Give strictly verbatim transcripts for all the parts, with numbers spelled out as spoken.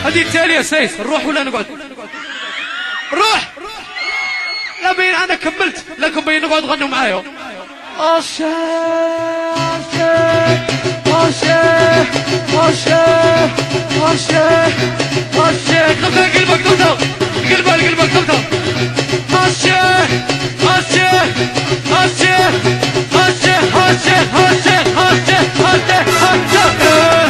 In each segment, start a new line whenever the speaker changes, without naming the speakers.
هذه التالية سيس، نروح ولا نقعد؟ نروح. لا بين انا كملت، لكم بين نقعد غنوا معايا. عاشق عاشق عاشق عاشق عاشق عاشق خذها قلبك خذها قلبها قلبك خذها. عاشق عاشق عاشق عاشق عاشق عاشق عاشق عاشق عاشق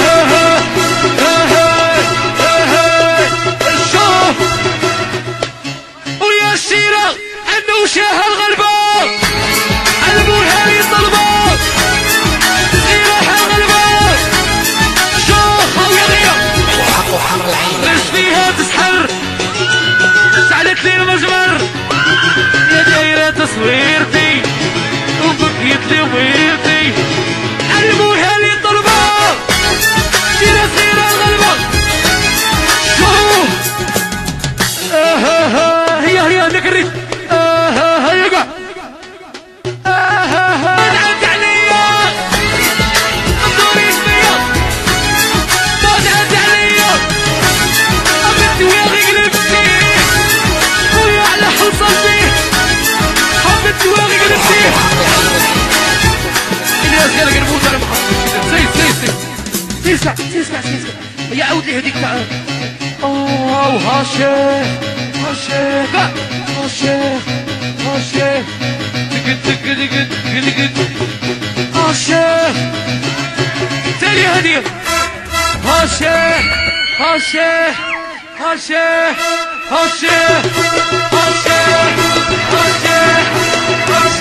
ويا الشيرة عنه وشاها الغلبة علموها لي طلبة شيرة الغلبة شوخة ويا غيا ليش فيها تسحر شعلت لي المجمر يا دايرة تصويرتي وبكيت لي ويرتي علموها لي طلبة شيرة شيرة الغلبة شوف هيا هيا هذاك الريت هيا قع نعد عليا الدوري شوية ما نعد عليا حبيت واغي قلبتي خويا على حصلتي حبيت واغي قلبتي الناس قالك نموت على محطة سيس سيس سيس سيس سيس سيس هيا عاود لي هذيك تاع اوه هاشم عاشق عاشق عاشق تقد تقد تقد تقد عاشق تاني هدية عاشق عاشق عاشق عاشق عاشق عاشق عاشق